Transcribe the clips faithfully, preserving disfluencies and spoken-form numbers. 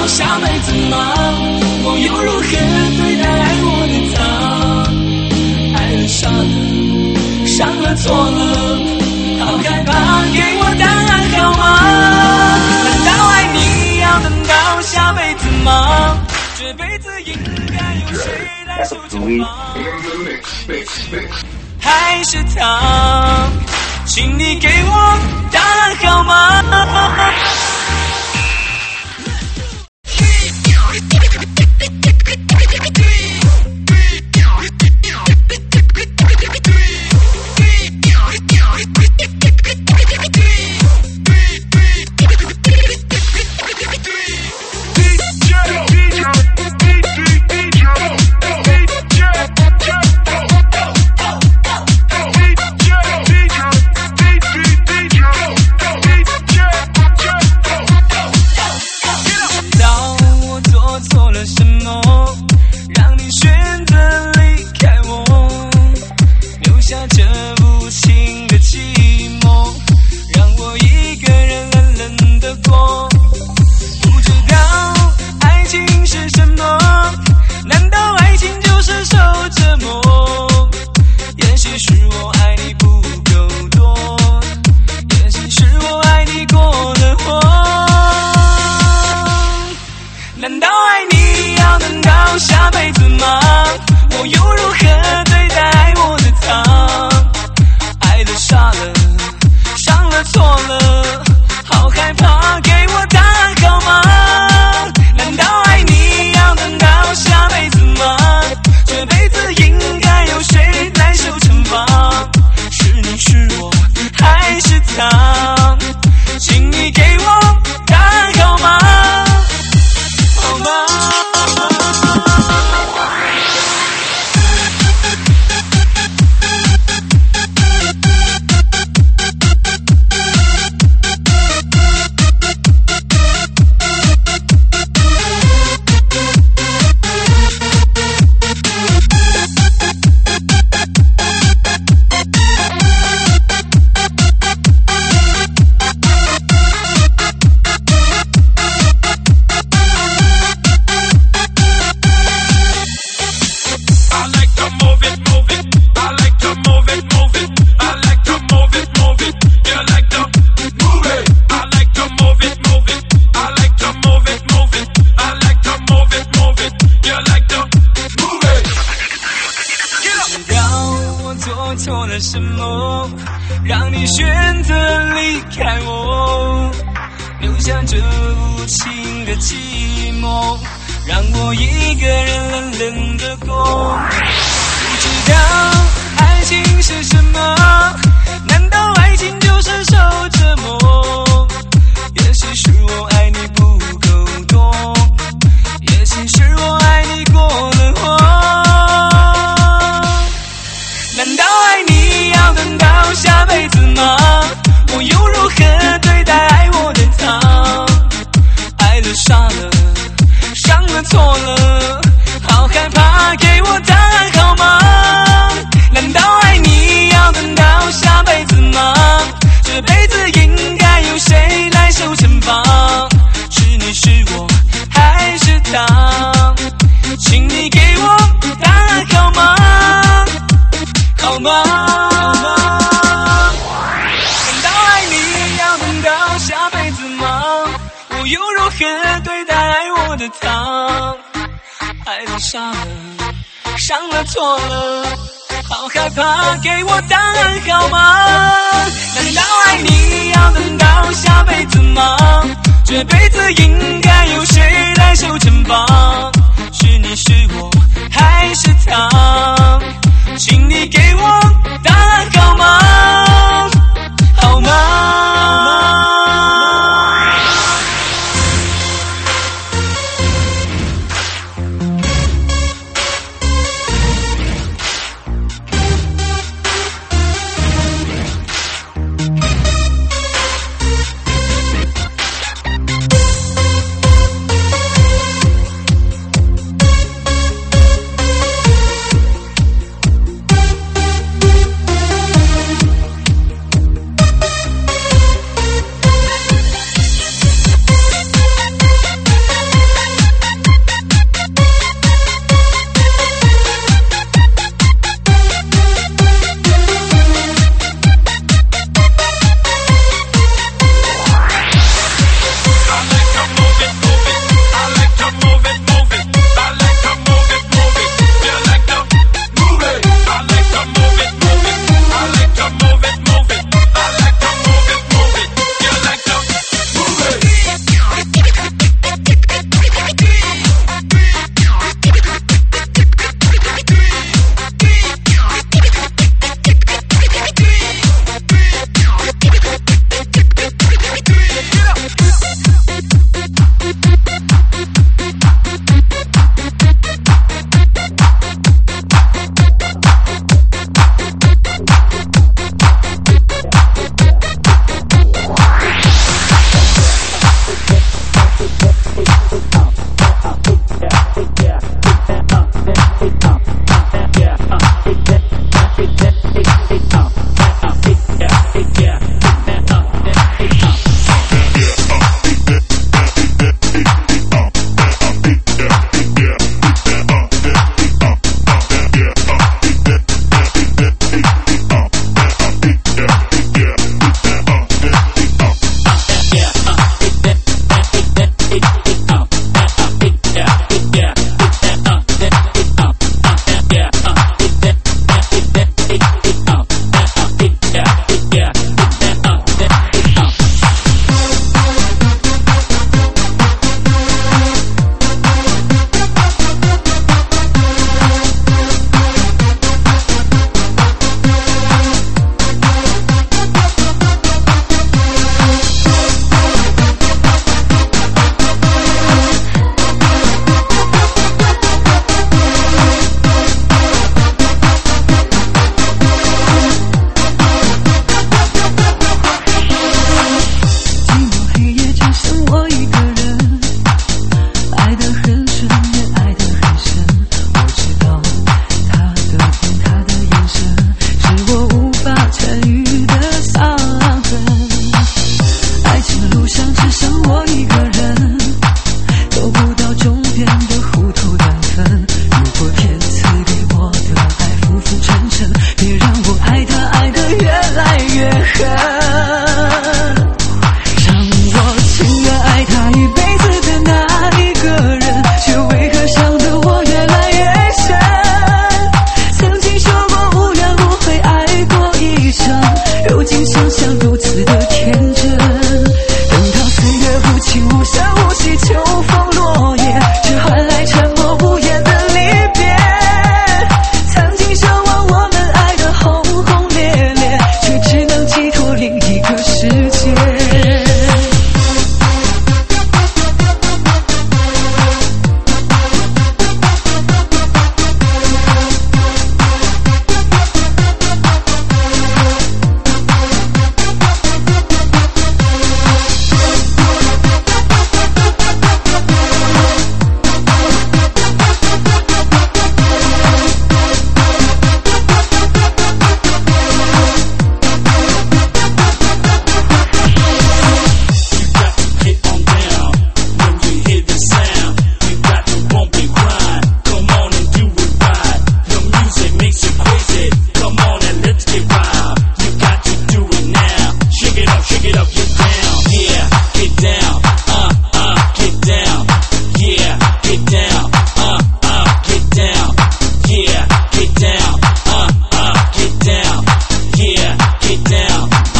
道下辈子吗？我又如何对待爱我的他？爱了傻了，伤了错了，好害怕，给我答案好吗？难道爱你要等到下辈子吗？这辈子应该由谁来受惩罚？还是他？请你给我答案好吗？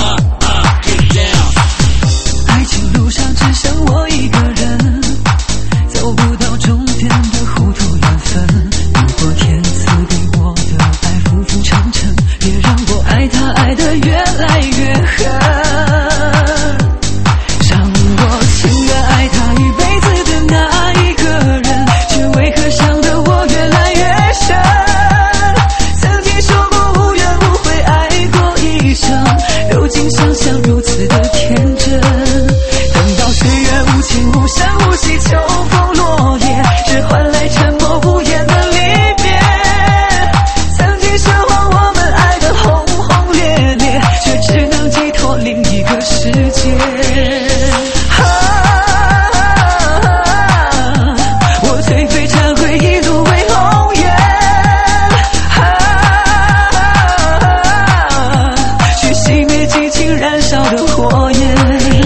爱情路上只剩我一个人，走不到终点的糊涂缘分。如果天赐给我的爱浮浮沉沉，别让我爱他爱得越来越狠。让我情愿爱他一辈子的那一个人，却为何伤得我越来越深。曾经说过无怨无悔爱过一生，如今想想如此的天真。等到岁月无情无声无息，秋风落叶，只换来沉默无言的离别。曾经奢望我们爱得轰轰烈烈，却只能寄托另一个世界。啊我颓废忏悔一路为红颜，啊去熄灭激情燃烧的火焰。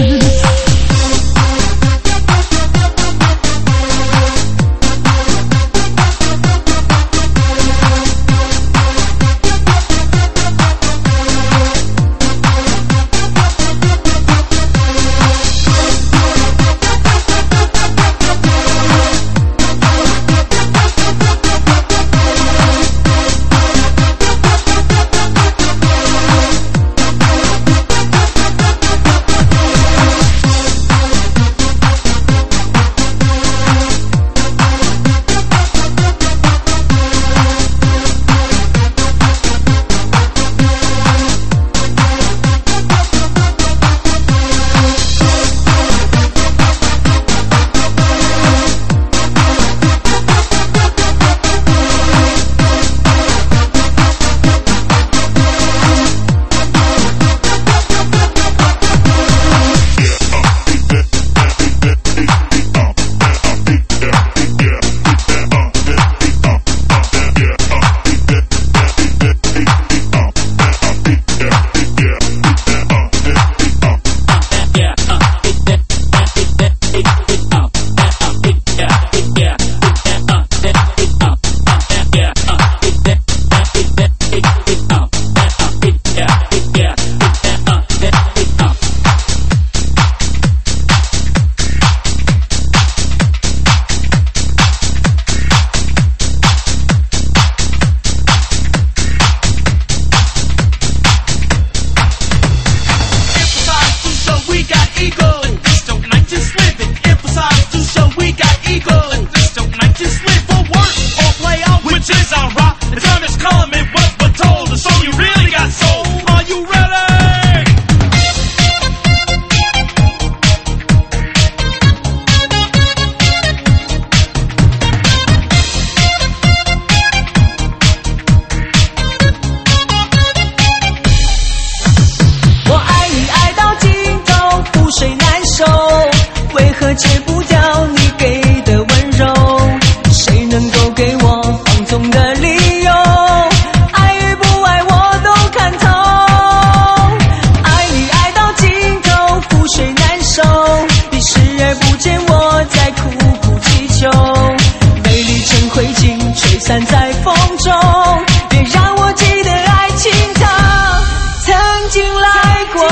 戒不掉你给的温柔，谁能够给我放纵的理由？爱与不爱我都看透，爱你爱到尽头，覆水难收。你视而不见，我在苦苦祈求，美丽成灰烬，吹散在风中。别让我记得爱情它曾经来过。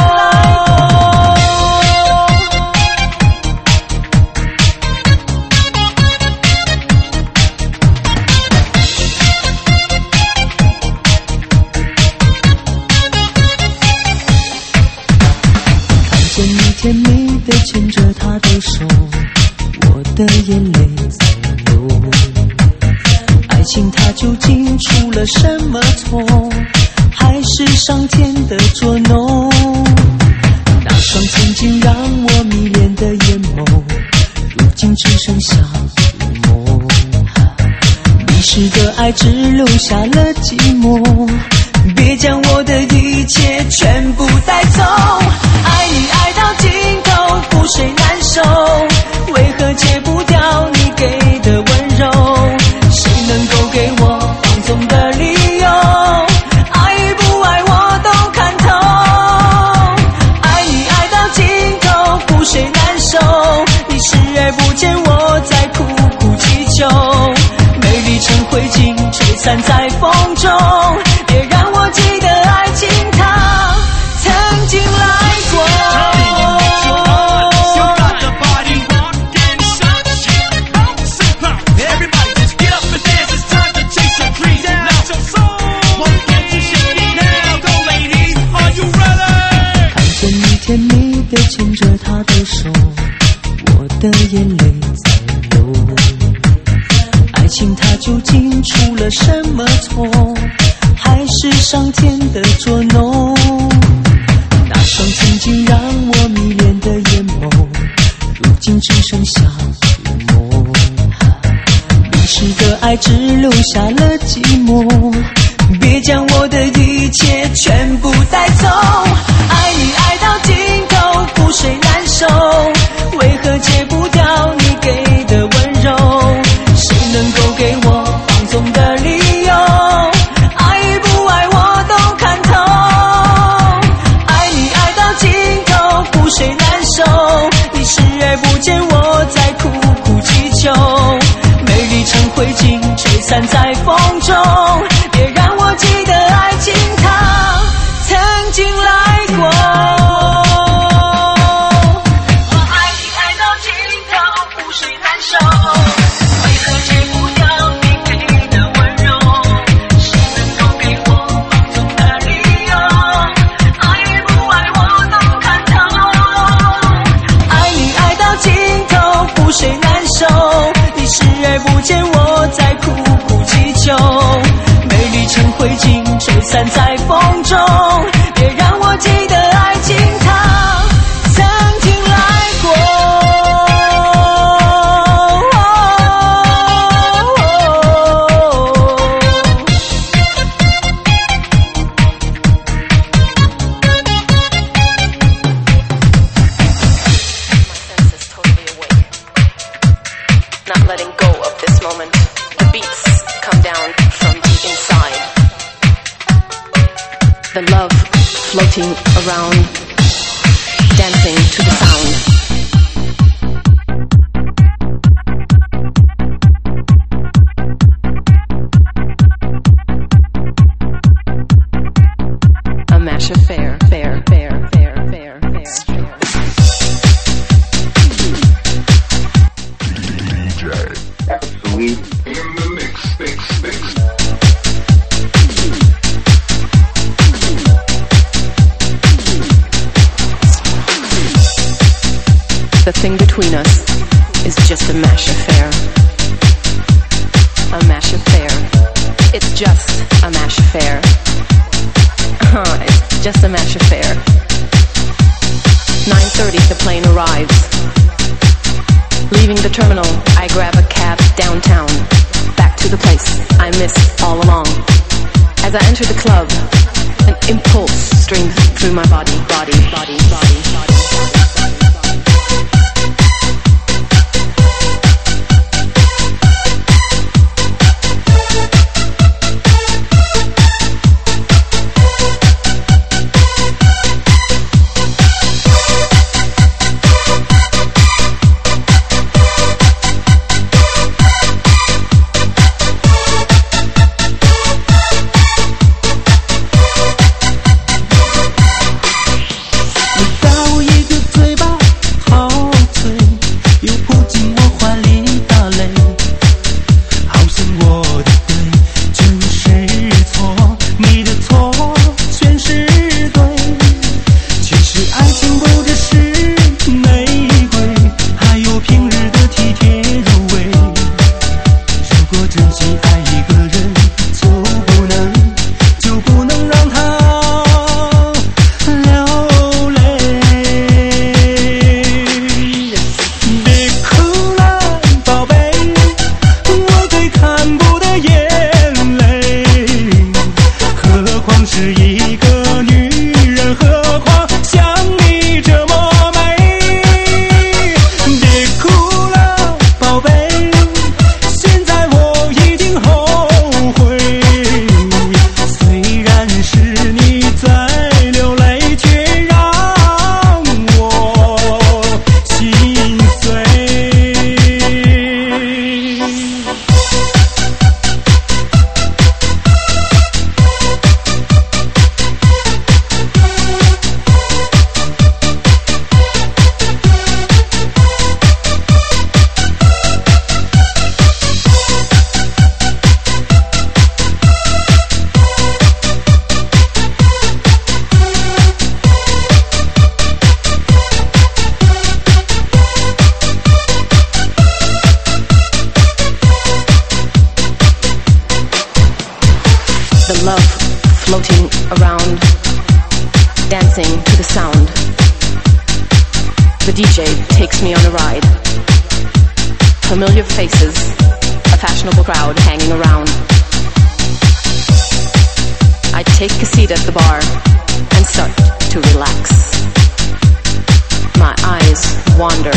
甜蜜地牵着他的手，我的眼泪在流。爱情它究竟出了什么错？还是上天的捉弄？那双曾经让我迷恋的眼眸，如今只剩下触摸。迷失的爱只留下了寂寞，别将我的一切全部带走。爱你爱到尽头，覆水难收，为何戒不掉你给的温柔？谁能够给我放纵的理由？爱与不爱我都看透，爱你爱到尽头，覆水难收。你视而不见，我在苦苦祈求，美丽成灰烬，吹散在风中。别让我记得爱情它曾地牵着她的手，我的眼泪在流。爱情它究竟出了什么错？还是上天的捉弄？那双曾经让我迷恋的眼眸，如今只剩下冷漠。淋湿的爱只留下了寂寞，别将我的一切全部带走。爱你爱到尽头，覆水难收，为何戒不掉你给的温柔？谁能够给我放纵的理由？爱与不爱我都看透。爱你爱到尽头，覆水难收，你视而不见我在苦苦祈求。美丽成灰烬，吹散在风中，别让我记得爱情它曾经来过。我爱你爱到尽头，覆水难收，为何戒不掉你给的温柔？谁能够给我放纵的理由？爱与不爱我都看透。爱你爱到尽头，覆水难收，你视而不见我在苦苦祈求。美丽成灰烬，吹散在风中，别让我记得爱情它曾经来过。 Not letting go of this moment. The beats come down from deep inside. The love floating around, dancing to the sound. A mash affair, fair, fair, fair, fair, fair, fair. Absolute in the mix, mix, mix. The thing between us is just a mash affair. A mash affair. It's just a mash affair. Uh, it's just a mash affair. nine thirty, the plane arrives. Leaving the terminal, I grab a cab downtown, back to the place I missed all along. As I enter the club, an impulse streams through my body, body, body, body, body. love floating around, dancing to the sound. The D J takes me on a ride. Familiar faces, a fashionable crowd hanging around. I take a seat at the bar and start to relax. My eyes wander.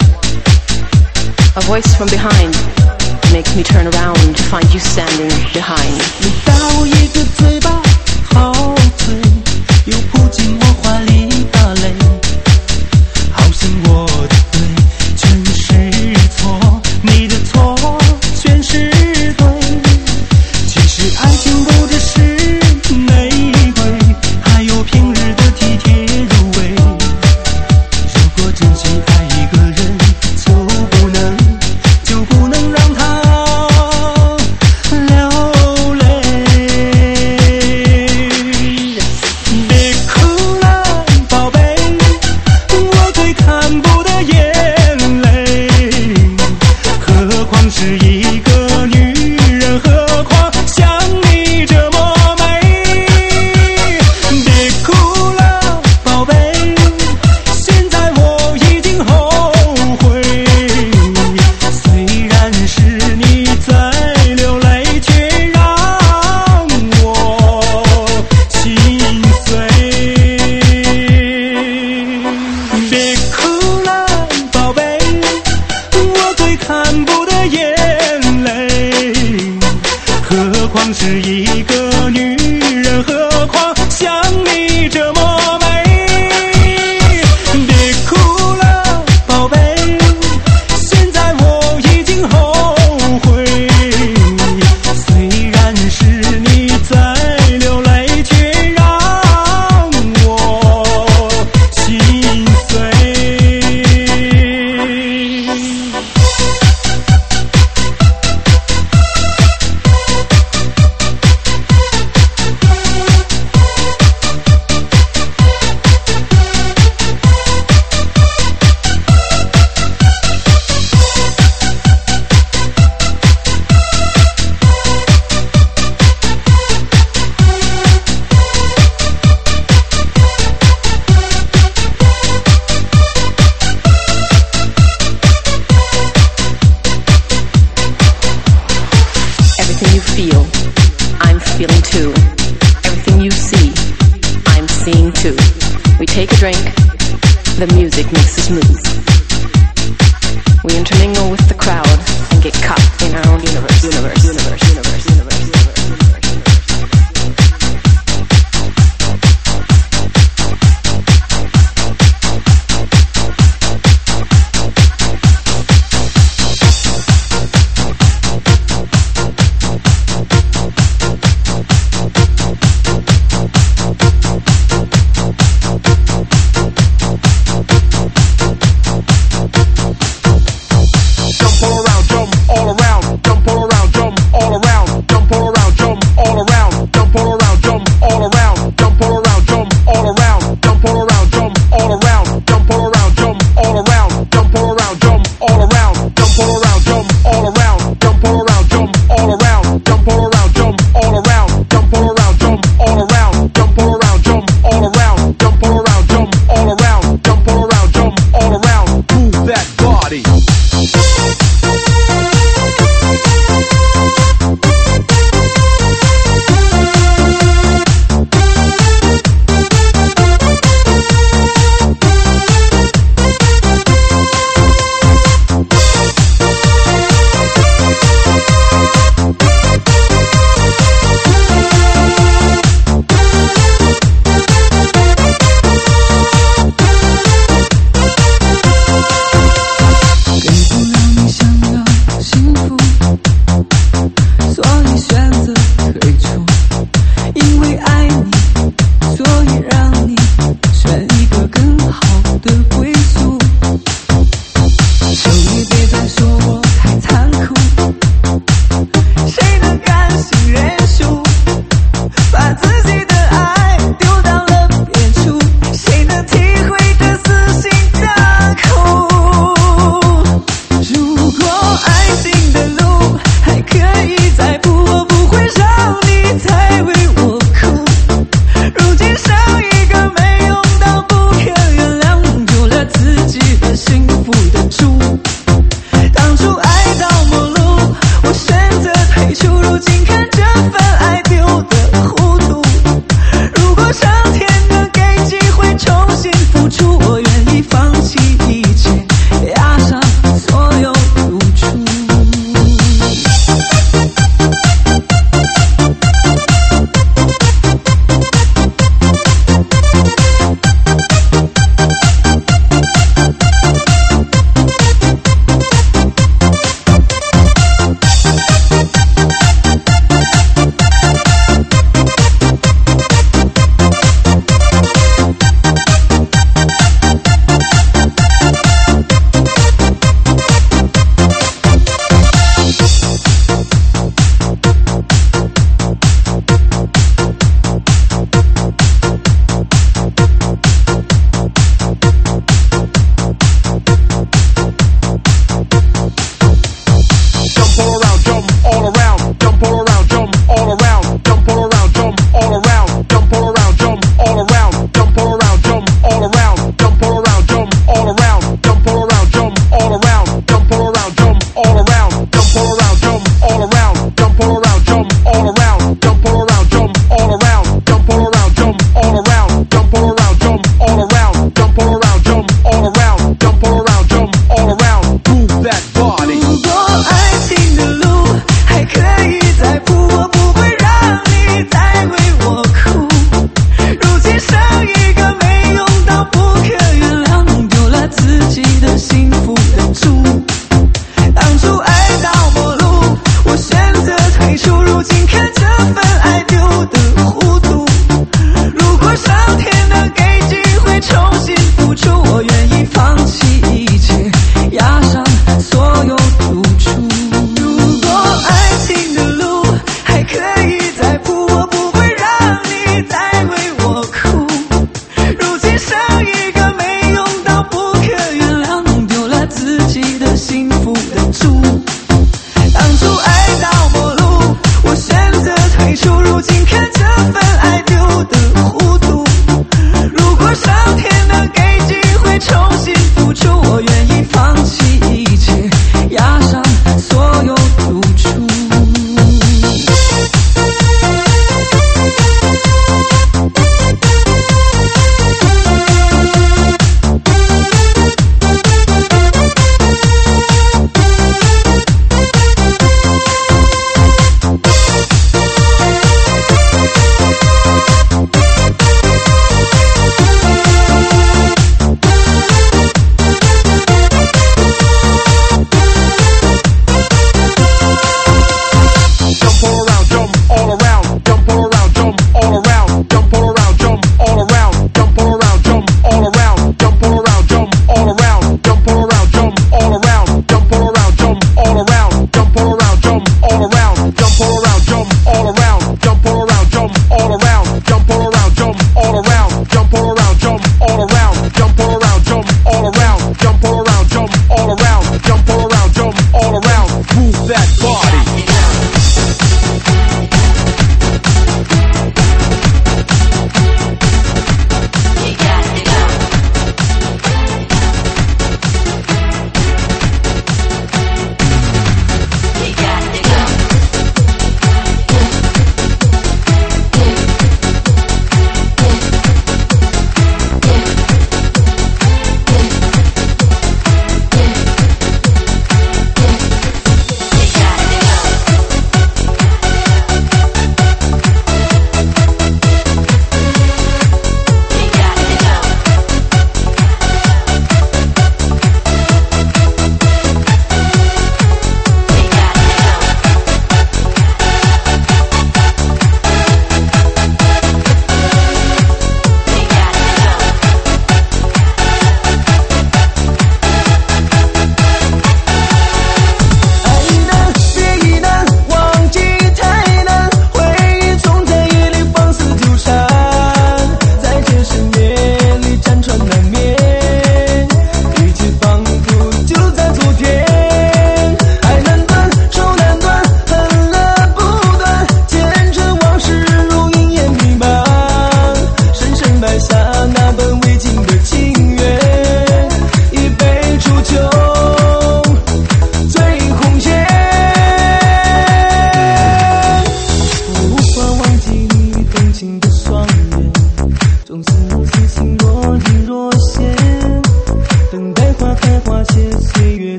A voice from behind makes me turn around to find you standing behind. 你大我一个嘴巴，好醉，又扑进我怀里打雷，好像我的对全是错，你的错全是对。其实爱情不只是玫瑰，还有平日的体贴入微。如果真心爱一个人，就不能就不能让他流泪。别哭了，宝贝，我最看不得眼泪。何况是一个女人，何况像你这么美。别哭了，宝贝，现在我已经后悔。虽然是你在流泪，却让我心碎。别哭了，宝贝，我最看不得眼泪。何况是一个女人，何况像你这么美。别哭了，宝贝，现在我已经后悔。虽然是你在流泪，却让我心碎。 Everything you feel, I'm feeling too. Everything you see, I'm seeing too. We take a drink, the music makes us move. We intermingle with the crowd and get caught in our own universe, universe, universe, universe, universe, universe. Jump all around, jump all around, jump all around.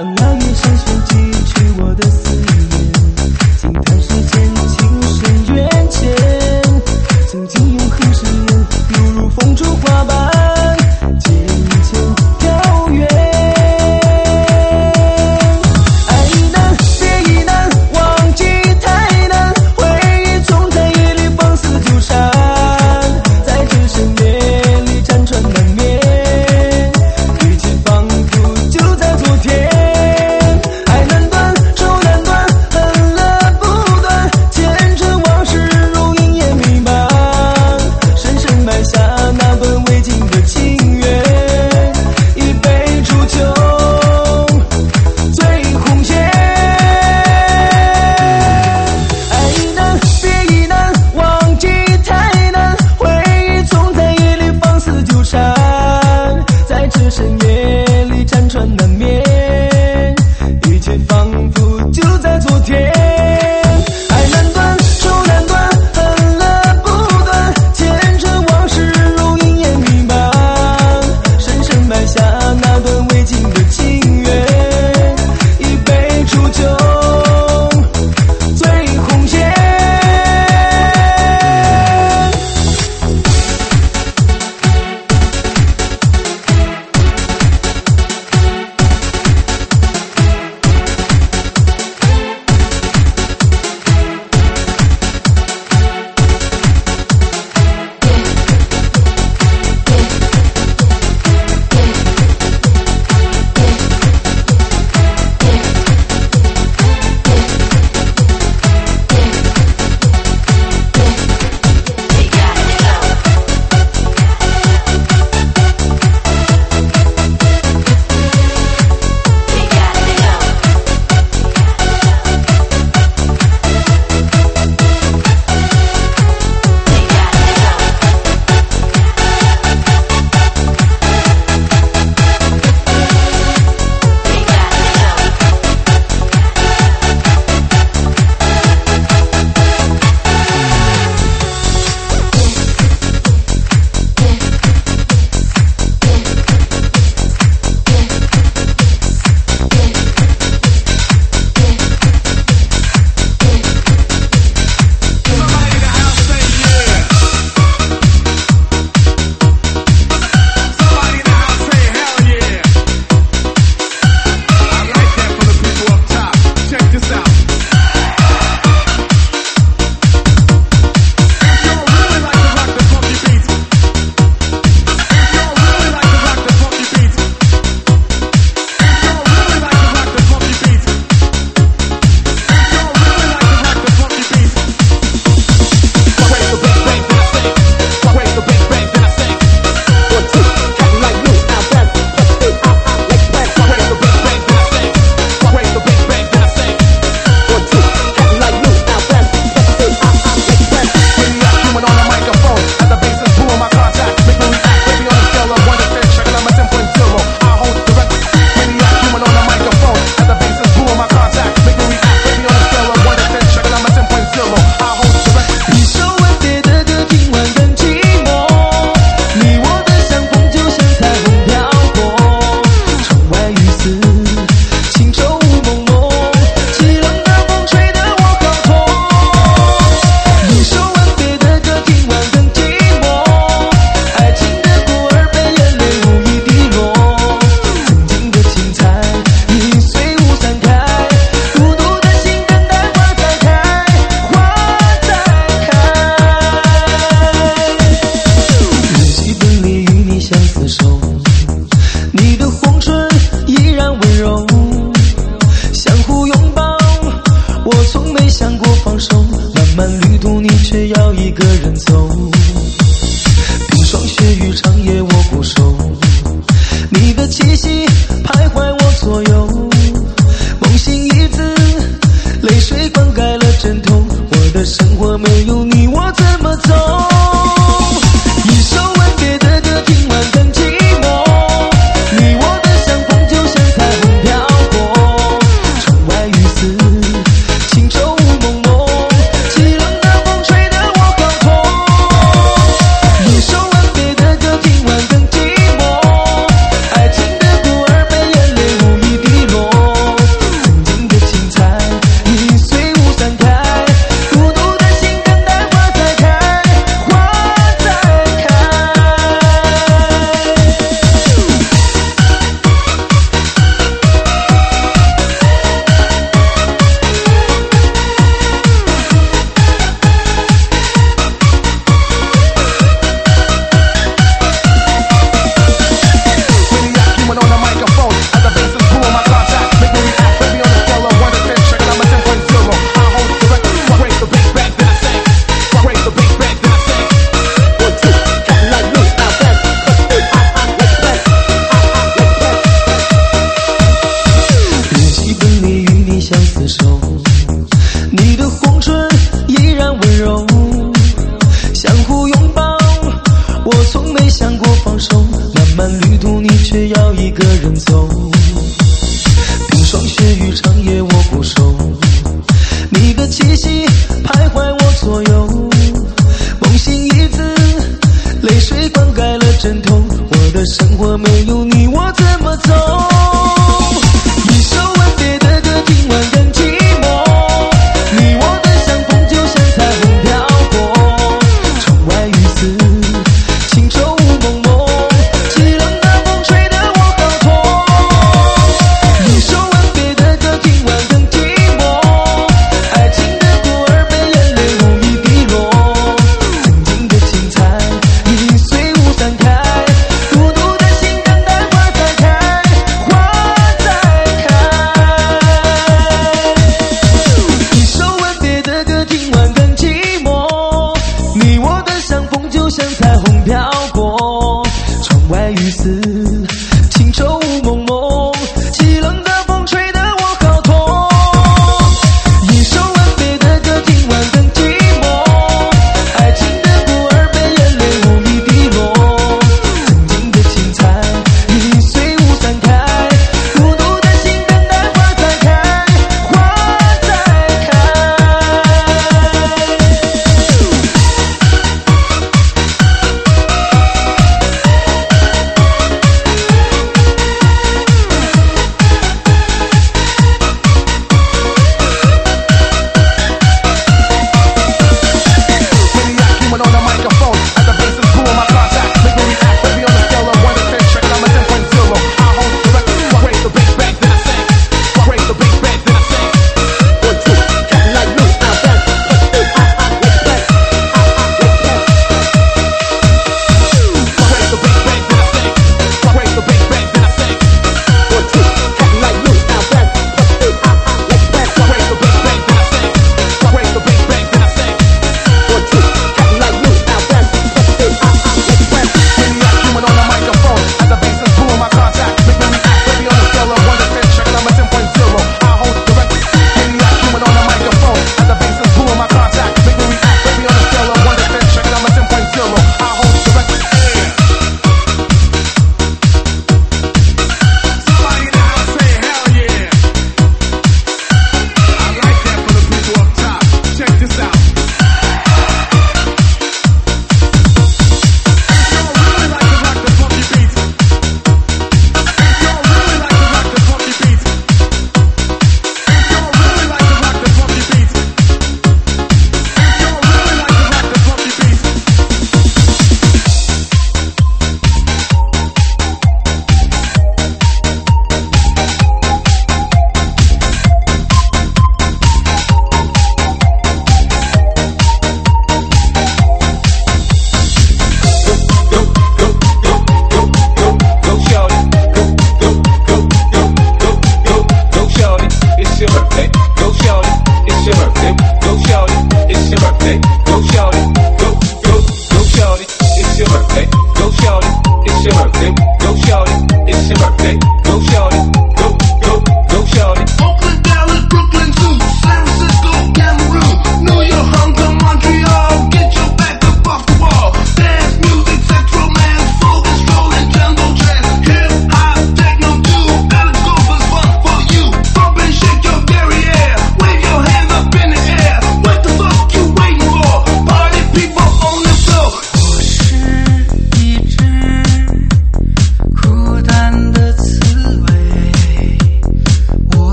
你我的相逢就像彩虹漂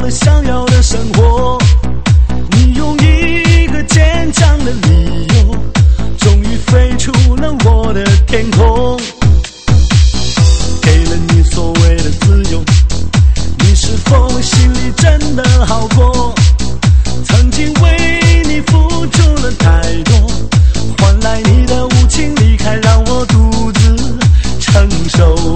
了想要的生活，你用一个坚强的理由，终于飞出了我的天空。给了你所谓的自由，你是否心里真的好过？曾经为你付出了太多，换来你的无情离开，让我独自承受。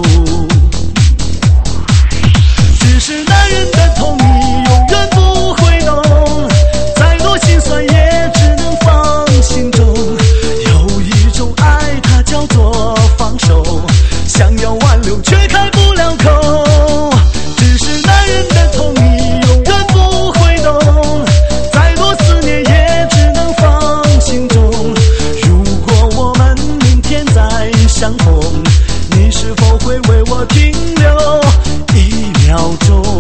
只是男人的痛你永远不会懂，再多心酸也只能放心中。有一种爱它叫做放手，想要挽留却开不了口。只是男人的痛你永远不会懂，再多思念也只能放心中。如果我们明天再相逢，你是否会为我停留一秒钟？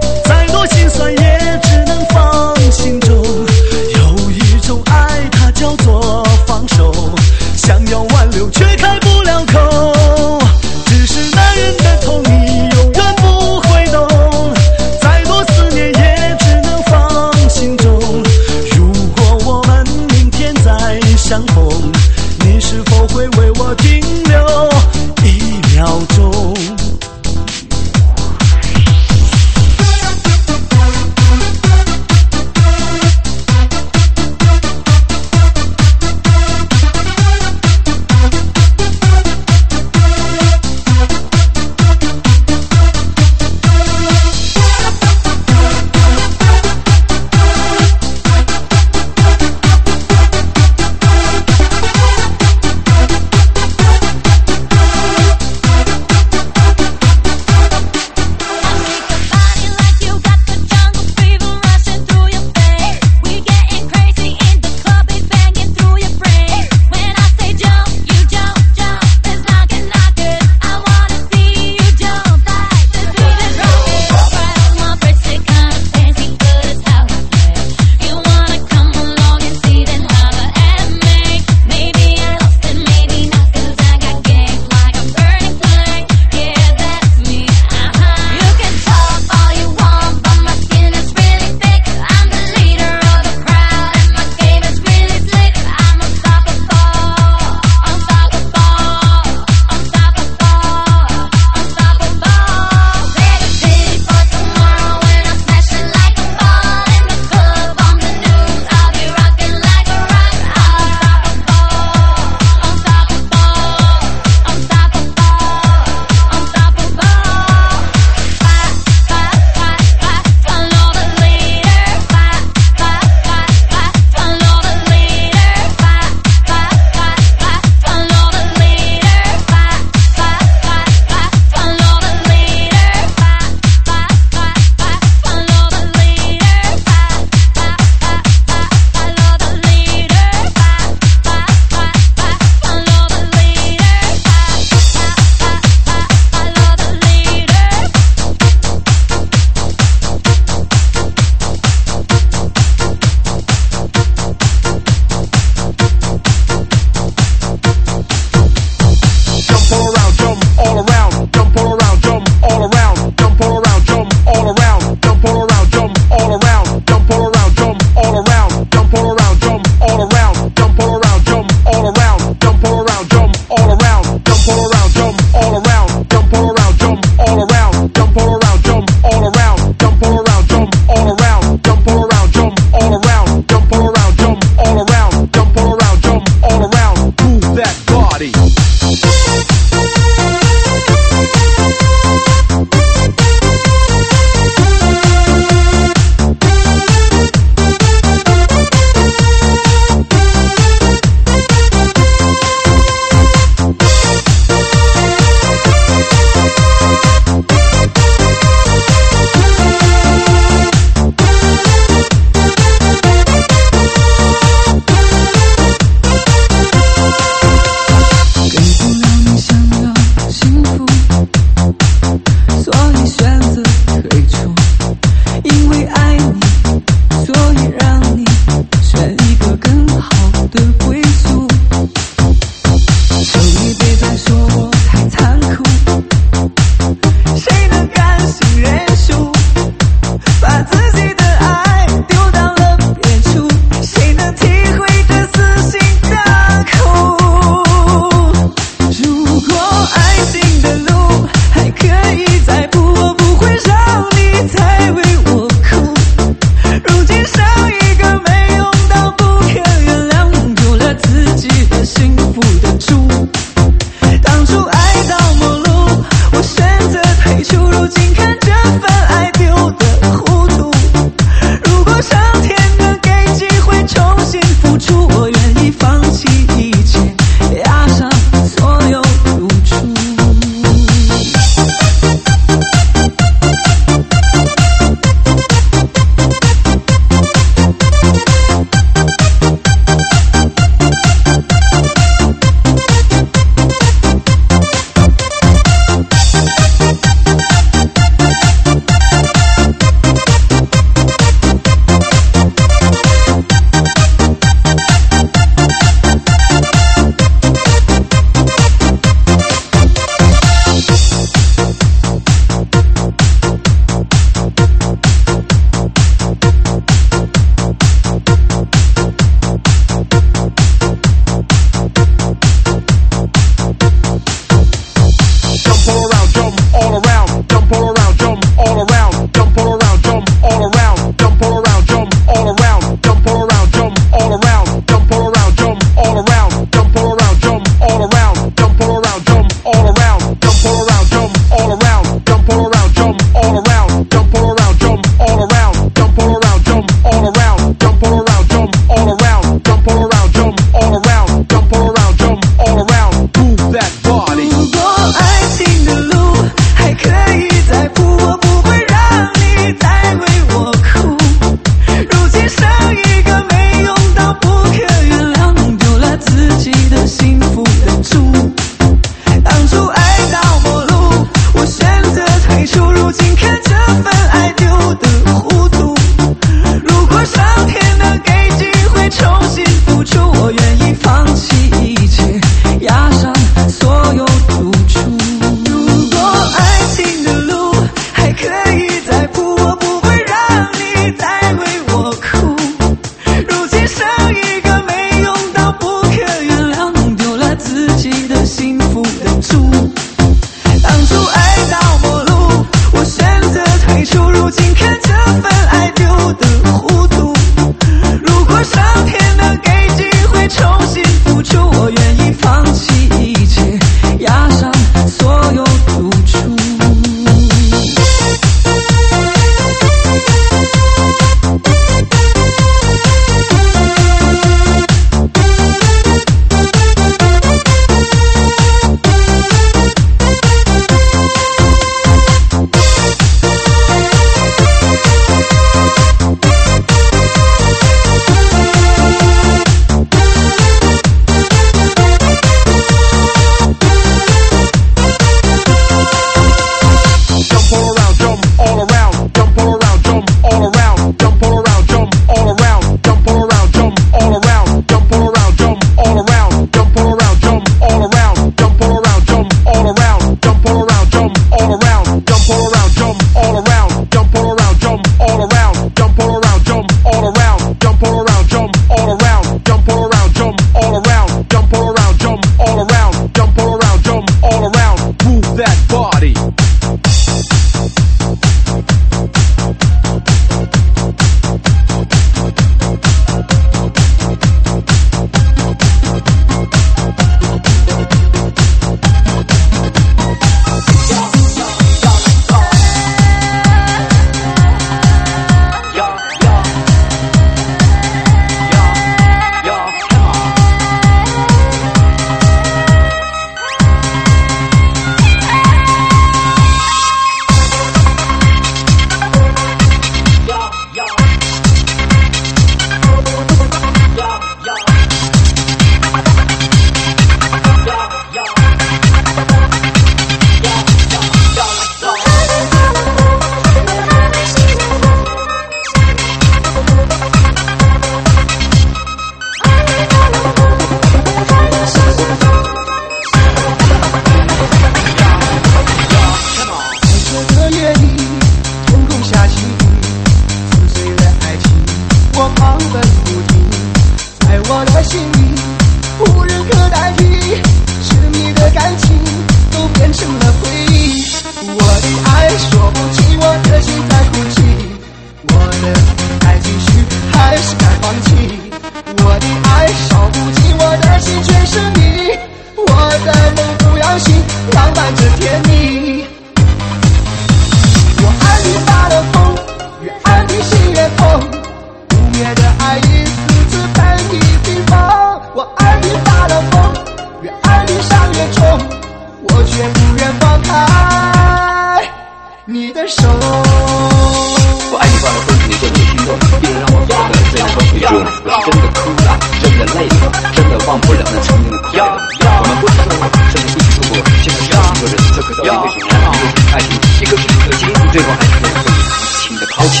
奔不停，在我的心里无人可代替，痴迷的感情都变成了回忆。我的爱说不清，我的心在哭泣，我的该继续还是该放弃？我的爱烧不尽，我的心全是你，我的梦不要醒，浪漫着甜蜜。我爱你发了疯，越爱你心越痛，不灭的爱一次次伴你冰封。我爱你发了疯，越爱你伤越重，我却不愿放开你的手。 我爱你发了疯，你真的心动，别让我做的最难过最终。真的哭了，真的累了，真的忘不了那曾经的快乐。我们不是说过，甚至一起度过，现在是两个人，这个到底为什么？一个是爱情，一个是可惜，最后还是被你无情的抛弃。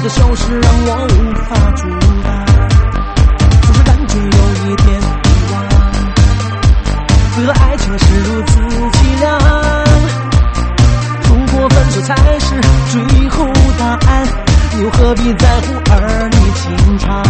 的消失让我无法阻挡，总是感觉有一点遗忘。为何爱情是如此凄凉？如果分手才是最后答案，又何必在乎儿女情长？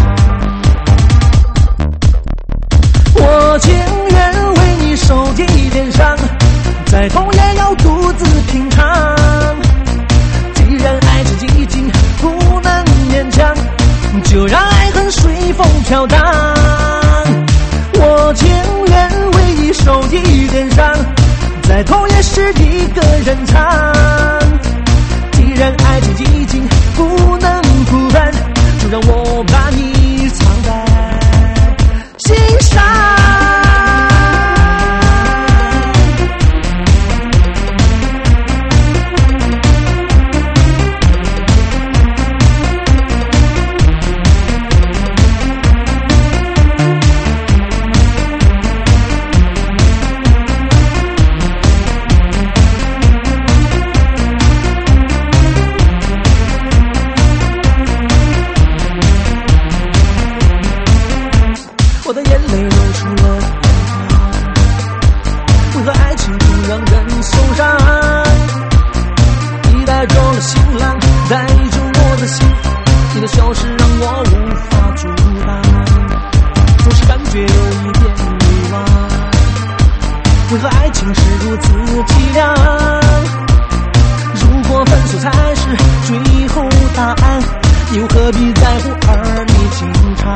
我情愿为你受一点伤，再痛也要独自品尝。既然爱情已经不能勉强，就让爱恨随风飘荡。我情愿为你受一点伤，再痛也是一个人唱。既然爱情已经不能复返，就让我把你藏在心上。我的眼泪流出了眼眶，为何爱情总让人受伤？你带走了新郎，带走我的心，你的消失让我无法阻挡，总是感觉有一点遗忘。为何爱情是如此凄凉？如果分手才是最后答案，又何必在乎儿女情长？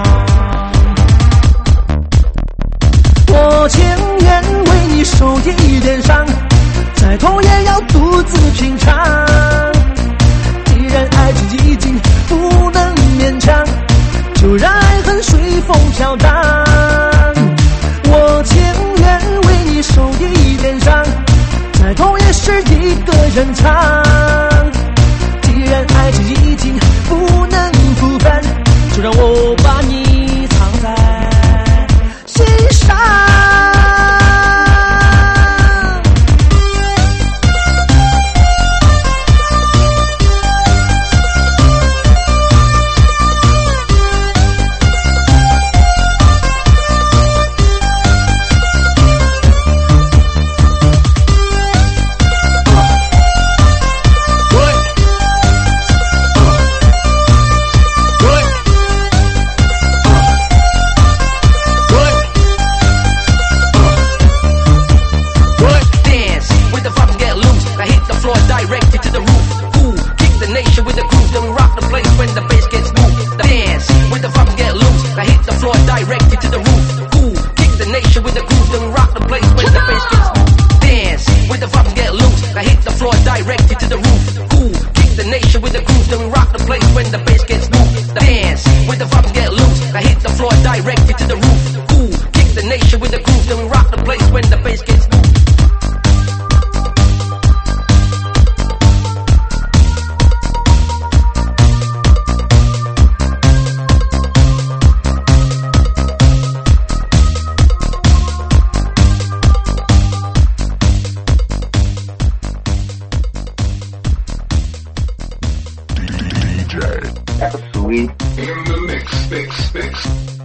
我情愿为你受一点伤，再痛也要独自品尝。既然爱情已经不能勉强，就让爱恨随风飘荡。我情愿为你受一点伤，再痛也是一个人唱。既然爱情已经不能复返，就让我把你藏在心上。 Sweet in the mix, mix, mix.